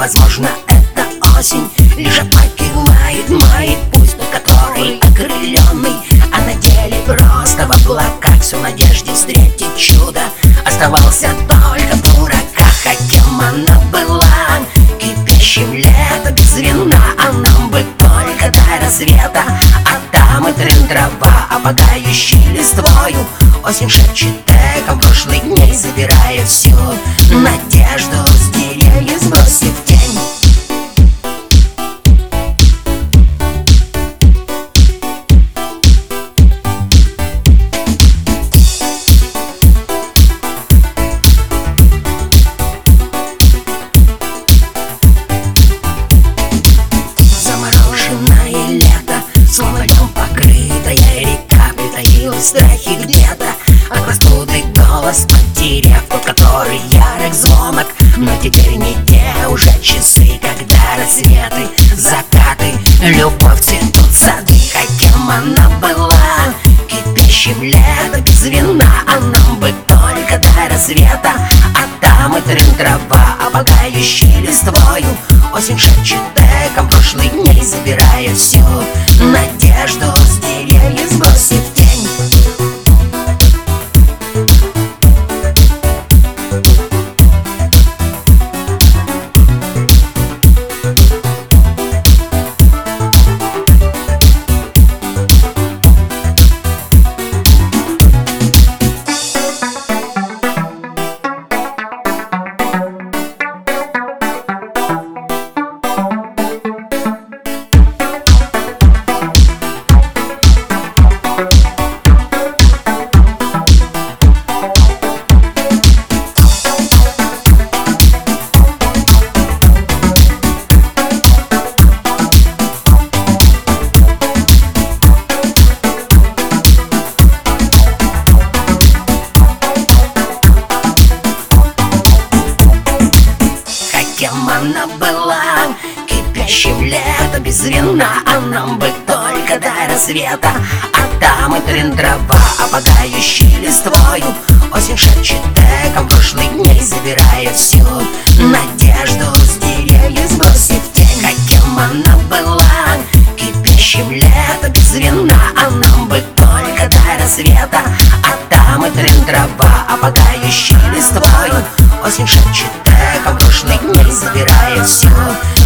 Возможно, это осень лишь опакивает май путь, тот, который окрыленный, а на деле просто в облаках. Все в надежде встретить чудо, оставался только в дураках. А кем она была? Кипящим лето без вина, а нам бы только до рассвета. А там и трын трава, опадающий листвою. Осень шепчет эхом прошлых дней, забирая всю надежду с деревьев, сбросив в тень. Замороженное лето, словно льдом покрытая река, притаилась в страхе где-то от простуды голос потеряв, тот, который ярок звонок. Но теперь не те уже часы, когда рассветы, закаты, любовь цветут сады. А кем она была? Кипящим лето без вина, а нам бы только до рассвета. А там и трын трава, опадающий листвою. Осень шепчет эхом прошлых дней, забирая всю надежду с деревьев, сбросив в тень. Кем она была? Кипящим лето без вина, а нам бы только до рассвета. А там и трын трава, опадающий листвою. Осень шепчет эхом прошлых дней, забирая всю надежду с деревьев, сбросив в тень. Кем она была? Кипящим лето без вина, а нам бы только до рассвета. А там и трын трава, опадающий листвою. Осень шепчет эхом прошлых дней, забирая всю